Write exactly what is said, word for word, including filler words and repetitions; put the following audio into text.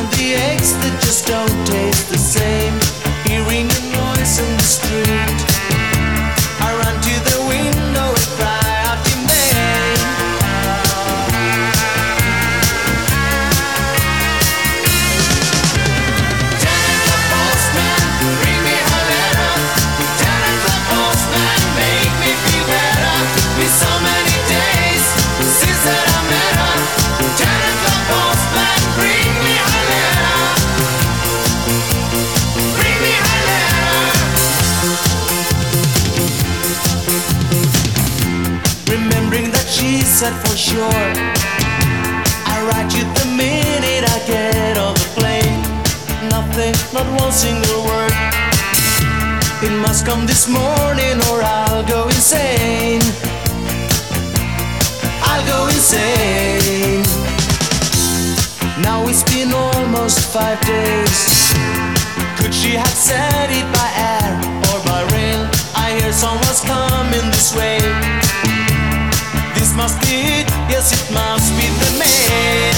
and the aches that just don't taste the same. Hearing a noise in the street, I run to the window and cry out your name. Ten o'clock postman, bring me a letter. Ten o'clock postman, make me feel better. Been so many days since that I met her. Ten o'clock postman, bring me a letter. Bring me a letter. Remembering that she said for sure, I write you the minute I get off the plane. Nothing, not one single word. It must come this morning or I'll go insane. I'll go insane. Now it's been almost five days. Could she have said it by air or by rail? I hear someone's coming this way. This must be it, yes it must be the mail.